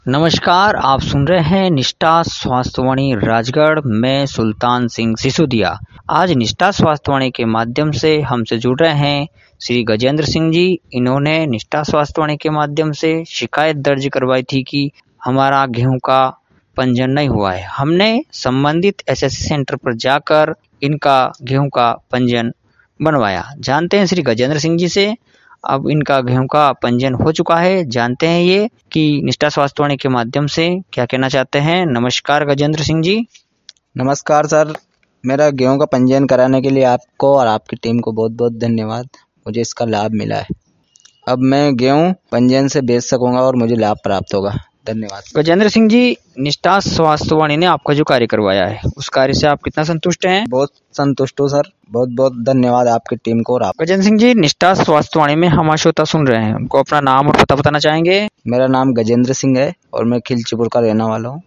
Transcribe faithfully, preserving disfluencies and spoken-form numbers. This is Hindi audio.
नमस्कार, आप सुन रहे हैं निष्ठा स्वास्थ्यवाणी राजगढ़ में सुल्तान सिंह सिसोदिया। आज निष्ठा स्वास्थ्यवाणी के माध्यम से हमसे जुड़ रहे हैं श्री गजेंद्र सिंह जी। इन्होंने निष्ठा स्वास्थ्यवाणी के माध्यम से शिकायत दर्ज करवाई थी कि हमारा गेहूं का पंजीयन नहीं हुआ है। हमने संबंधित एसएससी सेंटर पर जाकर इनका गेहूं का पंजीयन बनवाया। जानते हैं श्री गजेंद्र सिंह जी से। अब इनका गेहूं का पंजीयन हो चुका है। जानते हैं ये कि निष्ठा स्वास्थ्यवाणी के माध्यम से क्या कहना चाहते हैं। नमस्कार गजेंद्र सिंह जी। नमस्कार सर, मेरा गेहूं का पंजीयन कराने के लिए आपको और आपकी टीम को बहुत बहुत धन्यवाद। मुझे इसका लाभ मिला है। अब मैं गेहूं पंजीयन से बेच सकूंगा और मुझे लाभ प्राप्त होगा। धन्यवाद। गजेंद्र सिंह जी, निष्ठा स्वास्थ्यवाणी ने आपका जो कार्य करवाया है उस कार्य से आप कितना संतुष्ट हैं। बहुत संतुष्ट हूँ सर। बहुत बहुत धन्यवाद आपकी टीम को और आप। गजेंद्र सिंह जी, निष्ठा स्वास्थ्यवाणी में हमारे श्रोता सुन रहे हैं, उनको अपना नाम और पता बताना चाहेंगे। मेरा नाम गजेंद्र सिंह है और मैं खिलचीपुर का रहने वाला हूँ।